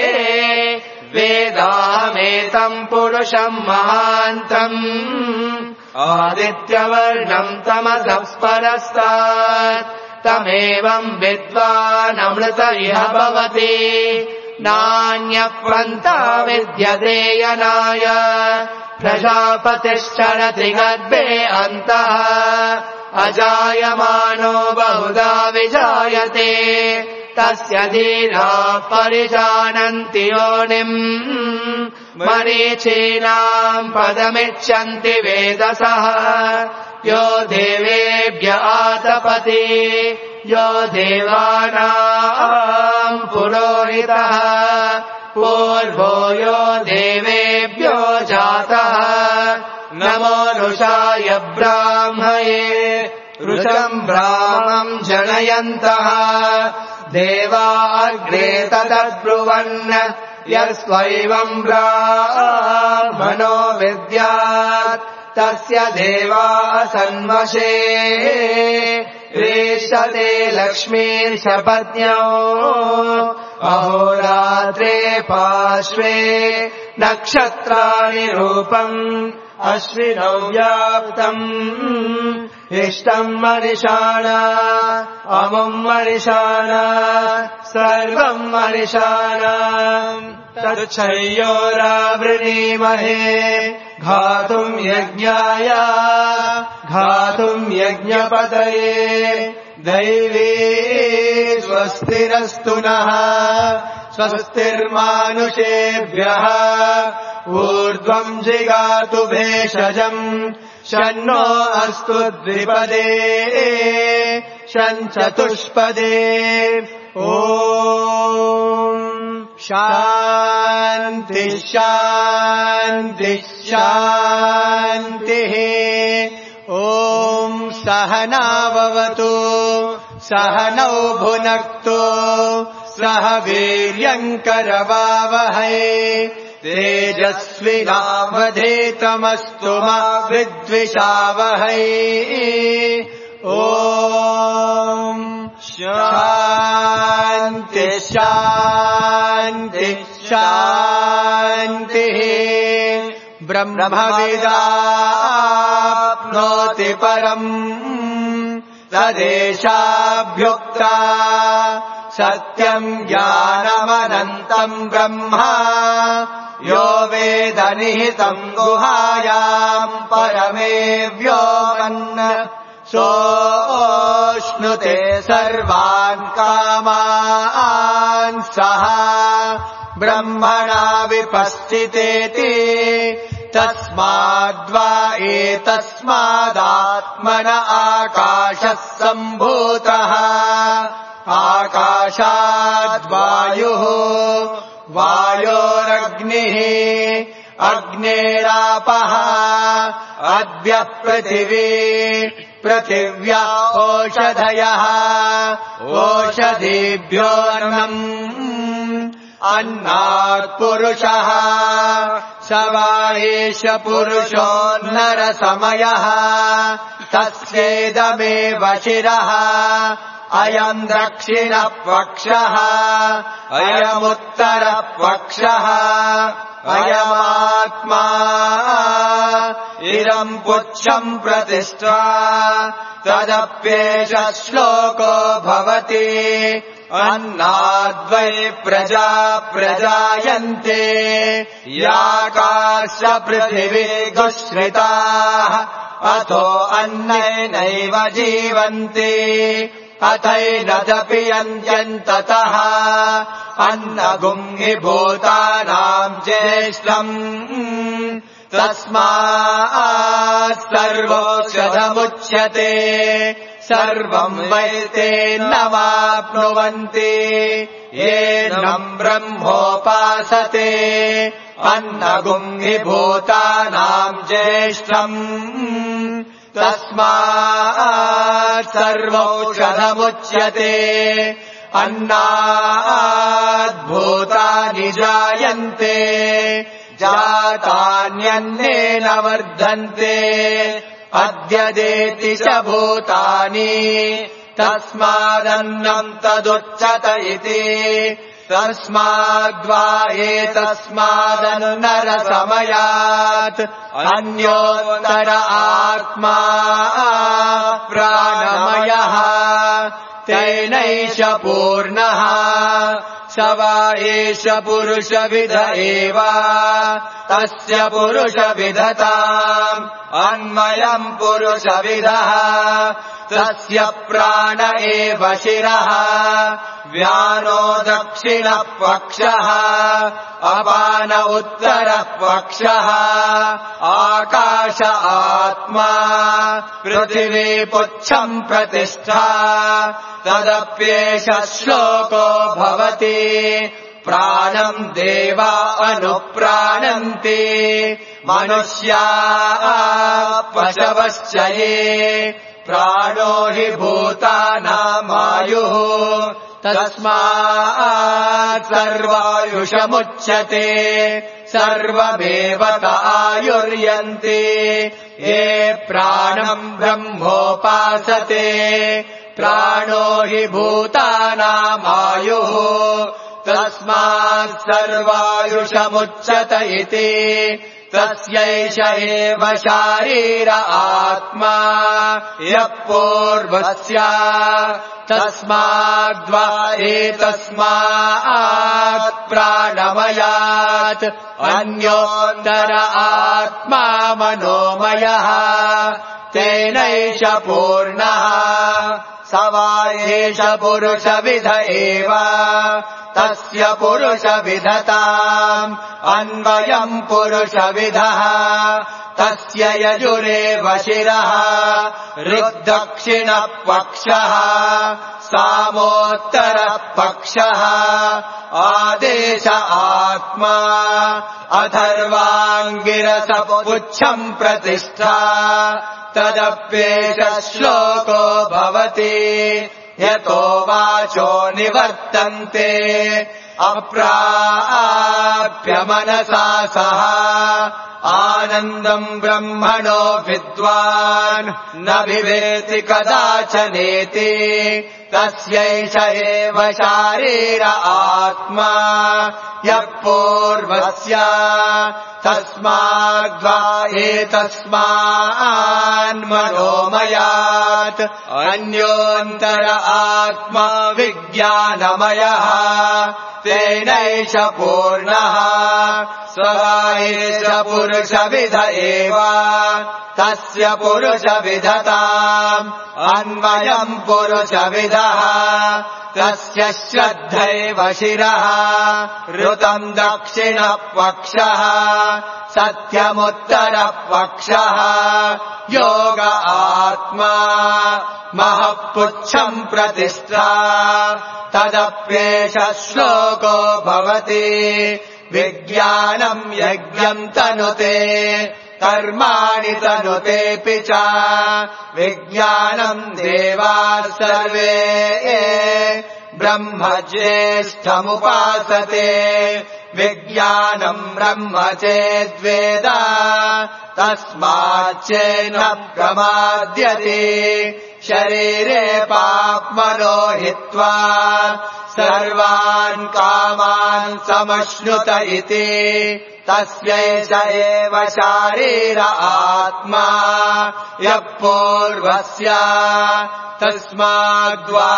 वेदाहमेतम् पुरुषम् महान्तम् आदित्यवर्णम् तमसः परस्तात् तमेवम् विद्वानमृत इह भवति नान्यः पन्था विद्यते यनाय प्रजापतिश्चरति गर्भे अन्तः अजायमानो बहुधा विजायते तस्य धीराः परिजानन्ति योनिम् मरीचीनाम् पदमिच्छन्ति वेदसः यो देवेभ्य आतपति यो देवानाम् पुरोहितः पूर्वो यो देवेभ्यो जातः नमो रुषाय ब्राह्मये रुषम् ब्राह्मम् जनयन्तः देवा अग्रे तदब्रुवन् यस्त्वैवम् ब्राह्मणो विद्यात् तस्य देवा सन्वशे रेषते लक्ष्मीर्षपत्न्यो अहोरात्रे पार्श्वे नक्षत्राणि रूपम् अश्विनौ व्याप्तम् इष्टम् मनिषाणा अमुम् मनिषाणा सर्वम् मनिषाणा तच्छय्योरावृणीमहे घातुम् यज्ञाय घातुम् यज्ञपतये दैवी स्वस्तिरस्तु नः स्वस्तिर्मानुषेभ्यः ऊर्ध्वम् जिगातु भेषजम् शन्नो अस्तु द्विपदे शञ्चतुष्पदे ॐ शान्ति शान्ति शान्तिः ॐ सहनाववतु सहनौ भुनक्तु सह वीर्यङ्करवावहै तेजस्विनावधीतमस्तु मा विद्विषावहै ॐ शान्ति शान्ति शान्तिः ब्रह्मविदाप्नोति परम् तदेशाभ्युक्ता सत्यम् ज्ञानमनन्तम् ब्रह्म यो वेद निहितम् गुहायाम् परमे व्योमन् सोऽश्नुते सर्वान् कामान् सः ब्रह्मणा विपश्चितेति तस्माद्वा एतस्मादात्मन आकाशः सम्भूतः आकाशाद्वायुः वायोरग्निः अग्नेरापः अद्य पृथिवी पृथिव्या ओषधयः ओषधीभ्योऽन्नम् अन्नात् पुरुषः स वा एष पुरुषो नरसमयः तस्येदमेव शिरः अयम् दक्षिणपक्षः अयमुत्तरपक्षः अयमात्मा इदम् पुच्छम् प्रतिष्ठा तदप्येष श्लोको भवति अन्नाद्वै प्रजा प्रजायन्ते याकाश पृथिवी दुःश्रिताः अथो अन्नेनैव जीवन्ति अथैनदपि यन्त्यन्ततः अन्नगुङ्गिभूतानाम् ज्येष्ठम् तस्मात् सर्वौषधमुच्यते सर्वम् वैतेन्नवाप्नुवन्ति येनम् ब्रह्मोपासते अन्नगुङ्गिभूतानाम् ज्येष्ठम् तस्मात् सर्वौषधमुच्यते अन्नात् भूतानि जायन्ते जातान्यन्नेन वर्धन्ते अद्यदेति च भूतानि तस्मादन्नम् तदुच्यत इति तस्माद्वा एतस्मादन्नरसमयात् अन्योत्तर आत्मा प्राणमयः तेनैष पूर्णः स वा एष पुरुषविद एव तस्य पुरुषविदताम् अन्वयम् पुरुषविदः तस्य प्राण एव शिरः व्यानो दक्षिणः पक्षः अपान उत्तरः पक्षः आकाश आत्मा पृथिवी पुच्छम् प्रतिष्ठा तदप्येष श्लोको भवति प्राणम् देवा अनुप्राणन्ति मनुष्या पशवश्च ये प्राणो हि भूतानामायुः तस्मात् सर्वायुषमुच्यते सर्वमेव आयुर्यन्ति ये प्राणम् ब्रह्मोपासते प्राणो हि भूतानामायुः तस्मात् सर्वायुषमुच्यत इति तस्यैष एव शारीर आत्मा यः पूर्वस्य तस्माद्वा एतस्मात् प्राणमयात् अन्योत्तर आत्मा मनोमयः तेनैष पूर्णः स वा एष पुरुषविद एव तस्य पुरुषविदताम् अन्वयम् पुरुषविदः तस्य यजुरेव शिरः ऋग्दक्षिणः पक्षः सामोत्तरः पक्षः आदेश आत्मा अथर्वाङ्गिरस पुच्छम् प्रतिष्ठा तदप्येष श्लोको भवति यतो वाचो निवर्तन्ते अप्राप्य मनसा सह आनन्दम् ब्रह्मणो विद्वान् न विवेति कदाचनेति तस्यैष एव शारीर आत्मा यः पूर्वस्य तस्माद्वा एतस्मान्मनोमयात् अन्योन्तर आत्मा विज्ञानमयः तेनैष पूर्णः स वा एष पुरुषविद एव तस्य पुरुषविदताम् अन्वयम् पुरुषविदः तस्य श्रद्धैव शिरः ऋतम् दक्षिणः पक्षः सत्यमुत्तरः पक्षः योग आत्मा महःपुच्छम् प्रतिष्ठा तदप्येष श्लोको भवति विज्ञानम् यज्ञम् तनुते कर्माणि तनुतेऽपि च विज्ञानम् देवाः सर्वे ब्रह्म ज्येष्ठमुपासते विज्ञानम् ब्रह्म चेद्वेद तस्माच्चेन प्रमाद्यते शरीरे पाप्मनो हित्वा सर्वान् कामान् समश्नुत इति तस्यैष एव शारीर आत्मा यः पूर्वस्य तस्माद्वा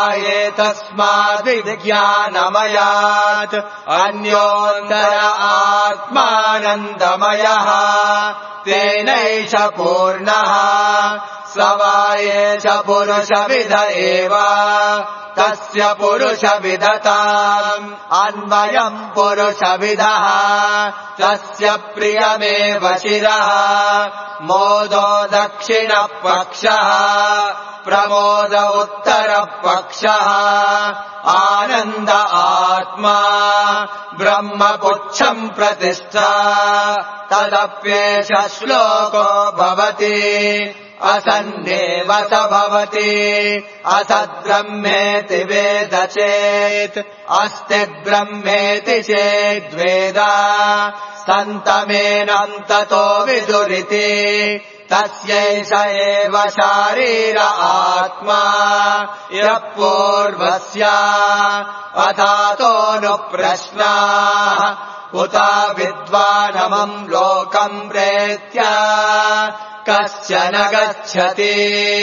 एतस्माद्विज्ञानमयात् अन्योन्तर आत्मानन्दमयः तेनैष पूर्णः स वा एष पुरुषविद एव तस्य पुरुषविदताम् अन्वयम् पुरुषविदः तस्य प्रियमेव शिरः मोदो दक्षिणः पक्षः प्रमोद उत्तरः पक्षः आनन्द आत्मा ब्रह्मपुच्छम् प्रतिष्ठा तदप्येष श्लोको भवति असन्नेव स भवति असद्ब्रह्मेति वेद चेत् अस्ति ब्रह्मेति चेद्वेद सन्तमेनं ततो विदुरिति तस्यैष एव शारीर आत्मा यः पूर्वस्य अथातोऽनुप्रश्नाः उत विद्वानमम् लोकम् प्रेत्य कश्चन गच्छति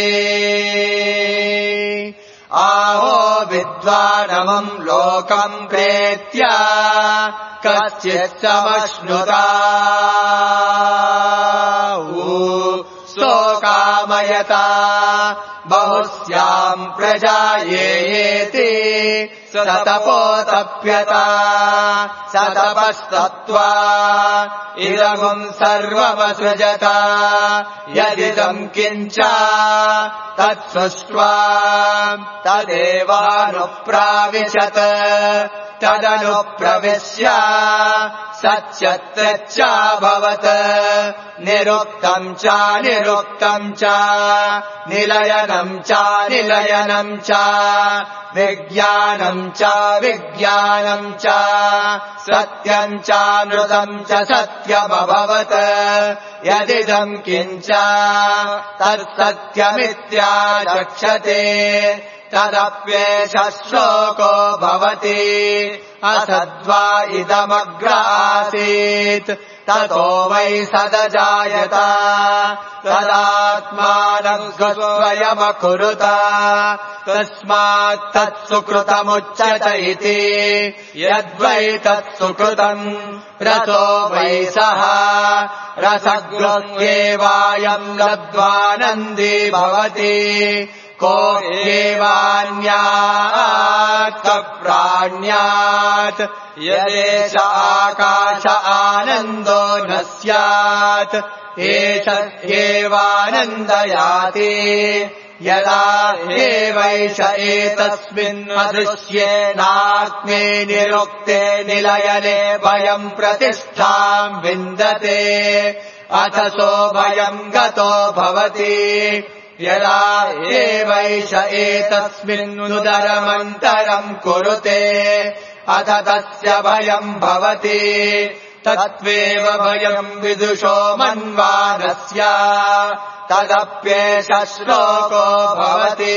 आहो विद्वानमम् लोकम् प्रेत्य कश्चित् समश्नुता स्तोकामयता बहुस्याम् प्रजायेति सतपोतप्यता सतपस्तत्वा इदमुम् सर्वमसृजत यदिदम् किञ्च तत्सृष्ट्वा तदेवानुप्राविशत् तदनुप्रविश्य सच्चत्रच्चाभवत् निरुक्तम् च निरुक्तम् च निलयनम् च निलयनम् च विज्ञानम् च विज्ञानम् च सत्यम् च नृतम् च सत्यमभवत् यदिदम् किञ्च तत्सत्यमित्याचक्षते तदप्येष श्लोको भवति असद्वा इदमग्र आसीत् ततो वै सदजायत तदात्मानम् स्वयमकुरुत तस्मात् तत्सुकृतमुच्यत इति यद्वै तत्सुकृतम् रसो वै सः रसगृह्येवायम् लब्ध्वानन्दी भवति को एवान्यात् प्राण्यात् यदेष आकाश आनन्दो न स्यात् एष एवानन्दयाति यदा एवैष एतस्मिन् अदृश्येनात्मे निरुक्ते निलयने भयम् प्रतिष्ठाम् विन्दते अथ सो भयम् गतो भवति यदा एवैष एतस्मिन्नुदरमन्तरम् कुरुते अथ तस्य भयम् भवति तत्त्वेव भयम् विदुषो मन्वानस्य तदप्येष श्लोको भवति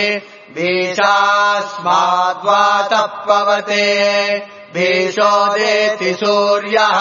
भीषास्माद्वातः पवते भीषोदेति सूर्यः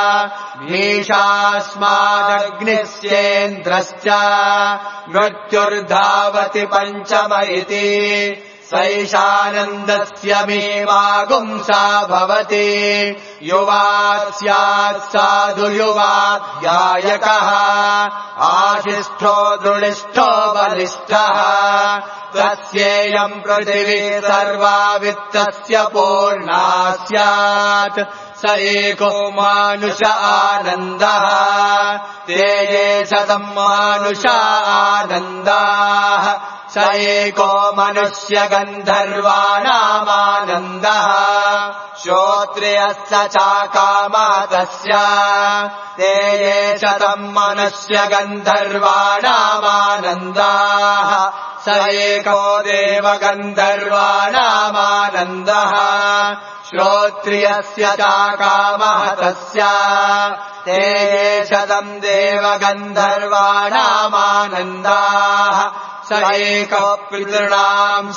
भीषास्मादग्निस्येन्द्रश्च मृत्युर्धावति पञ्चम इति सैषानन्दस्य मीमागुंसा भवति युवात् स्यात् साधु युवा गायकः आशिष्ठो दृढिष्ठो बलिष्ठः तस्येयम् पृथिवी सर्वा वित्तस्य पूर्णा स्यात् स एको मानुष आनन्दः ते ये शतम् मानुष आनन्दाः स एको मनुष्य गन्धर्वाणामानन्दः श्रोत्रियस्य चाकामः तस्य ते ये शतम् मनुष्य गन्धर्वाणामानन्दाः स एको देव गन्धर्वाणामानन्दः श्रोत्रियस्य चाकामः तस्य ते ये शतम् देव गन्धर्वाणामानन्दाः स एकः पितॄणाम्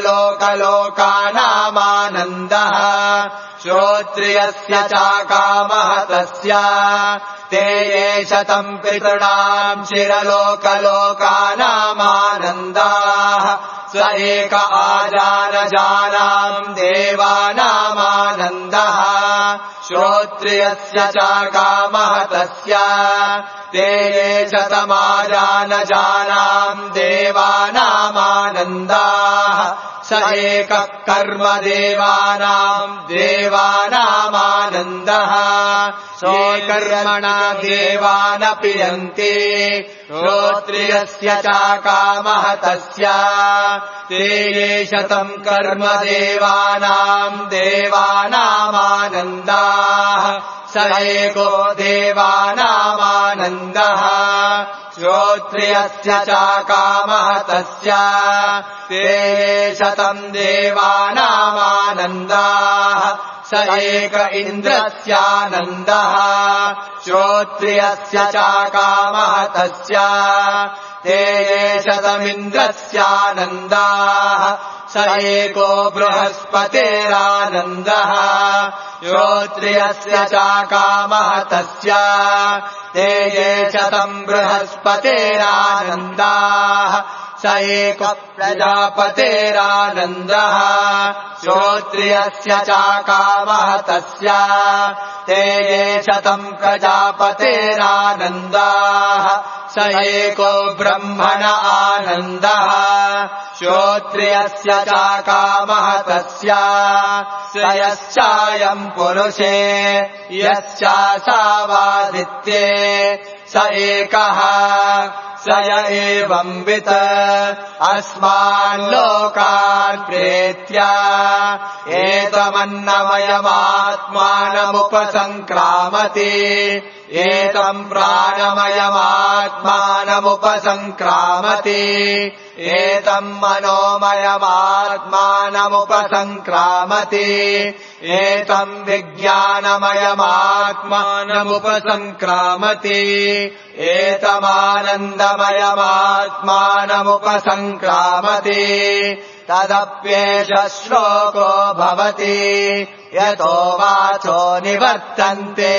शिरलोकलोकानामानन्दः श्रोत्रियस्य चाकामः तस्य ते ये शतम् पितॄणाम् शिरलोकलोकानामानन्दाः स एक आजानजानाम् देवानामानन्दः श्रोत्रियस्य चाकामः तस्य ते ये शतमाजानजानाम् देवानामानन्दाः स एकः कर्मदेवानाम् देवानामानन्दः स्वकर्मणा देवानपि यन्ति श्रोत्रियस्य चाकामः तस्य ते ये शतम् कर्मदेवानाम् देवानामानन्दाः स स एको देवानामानन्दः श्रोत्रियस्य चाकामः तस्य ते शतम् देवानामानन्दाः स एक इन्द्रस्यानन्दः श्रोत्रियस्य चाकामः तस्य ते शतमिन्द्रस्यानन्दाः स एको बृहस्पतेरानन्दः श्रोत्रियस्य चाकामः तस्य ते शतम् बृहस्पतेरानन्दाः स एक प्रजापतेरानन्दः श्रोत्रियस्य चाकामः तस्य ते शतम् प्रजापतेरानन्दाः स एको ब्रह्मण आनन्दः श्रोत्रियस्य चाकामः तस्य स यश्चायम् पुरुषे यश्चासावादित्ये स एकः स य एवंवित् अस्मान् लोकान् प्रेत्य एतमन्नमयमात्मानमुपसङ्क्रामति एतम् प्राणमयमात्मानमुपसङ्क्रामति एतम् मनोमयमात्मानमुपसङ्क्रामति एतम् विज्ञानमयमात्मानमुपसङ्क्रामति एतमानन्दमयमात्मानमुपसङ्क्रामति तदप्येष श्लोको भवति यतो वाचो निवर्तन्ते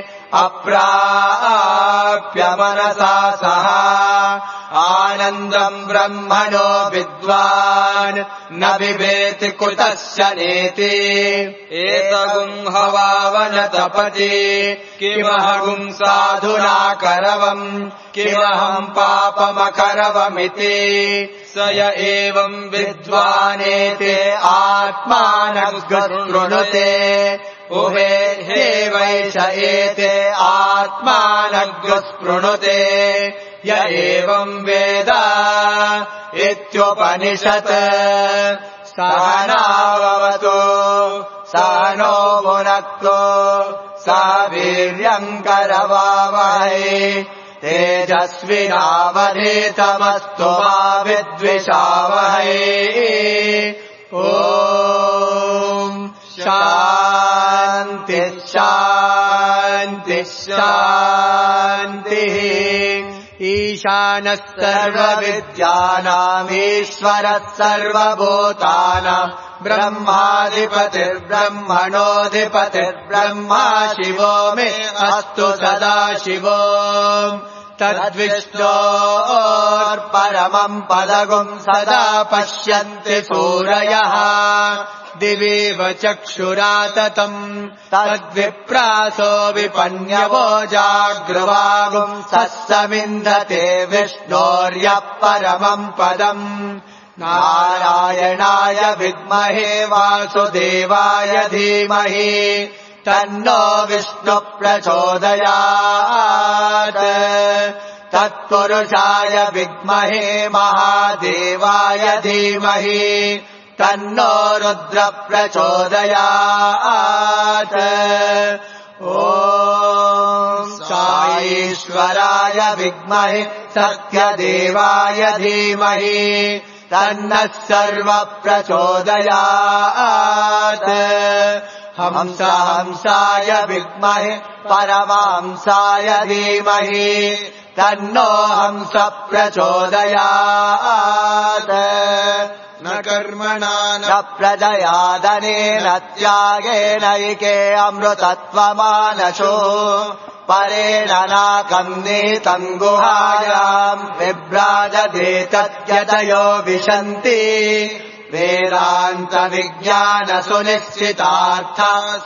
अप्राप्य मनसा सह आनन्दम् ब्रह्मणो विद्वान् न बिभेति कुतश्च नेति एतगुम् हवावनतपति किमहगुम् साधुना करवम् किमहम् पापमकरवमिति स य एवम् विद्वानेते आत्मानगृणुते उभे हे वैष एते आत्मानगृणुते य एवम् वेद इत्युपनिषत् सहनाववतु सहनो भुनक्तु सह वीर्यम् करवावहै तेजस्विनावधीतमस्तु मा विद्विषावहै ॐ शान्ति शान्ति शान्तिः ईशानः सर्वविद्यानामीश्वरः सर्वभूतानाम् ब्रह्माधिपतिर्ब्रह्मणोऽधिपतिर्ब्रह्मा शिवो मे अस्तु सदा शिवो तद्विष्णोर्परमम् पदगुम् सदा पश्यन्ति सूरयः दिवीव चक्षुराततम् तद्विप्रासो विपन्यवो जागृवागुम् सस्समिन्धते विष्णोर्यः परमम् पदम् नारायणाय विद्महे वासुदेवाय धीमहि तन्नो विष्णुः प्रचोदयात् तत्पुरुषाय विद्महे महादेवाय धीमहि तन्नो रुद्रः प्रचोदयात् ॐ साईश्वराय विद्महे सत्यदेवाय धीमहि तन्नः सर्वः प्रचोदयात् हंसाय विद्महे परमहंसाय धीमहि तन्नो हंसः प्रचोदयात् न कर्मणा न प्रजया धनेन त्यागेनैके अमृतत्वमानशो परेण नाकम् नीतम् गुहायाम् विभ्राजते तद्यतयो विशन्ति वेदान्तविज्ञानसुनिश्चितार्थ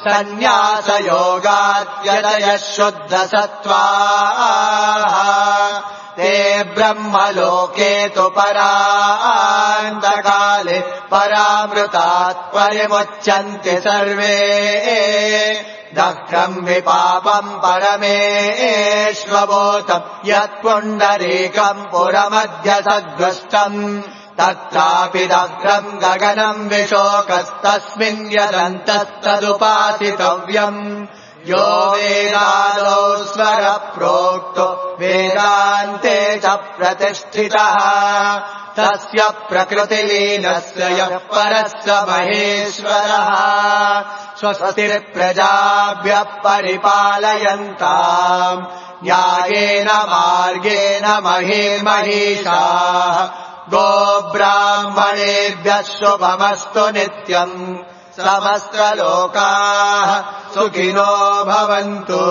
सन्न्यासयोगाद्यतयः शुद्धसत्त्वाः ते ब्रह्मलोके तु परान्तकाले परामृतात् परिमुच्यन्ति सर्वे दग्धम् विपापम् परमेश्वभूतम् यत्पुण्डरीकम् पुरमध्यसद्गुष्टम् तत्रापि दग्धम् गगनम् विशोकस्तस्मिन् यदन्तस्तदुपासितव्यम् यो वेदादौ स्वर प्रोक्तो वेदान्ते च प्रतिष्ठितः तस्य प्रकृतिलीनस्य यः परस्य महेश्वरः स्वस्ति प्रजाभ्यः परिपालयन्ताम् न्यायेन मार्गेण महीमहीषाः गोब्राह्मणेभ्यः शुभमस्तु नित्यम् समस्तलोकाः सुखिनो भवन्तु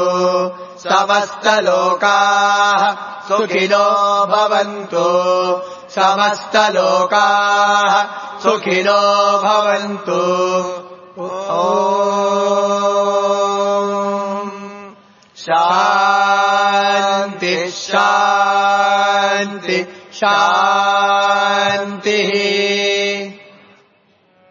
समस्तलोकाः सुखिनो भवन्तु समस्तलोकाः सुखिनो भवन्तु शान्ति शान्ति शान्ति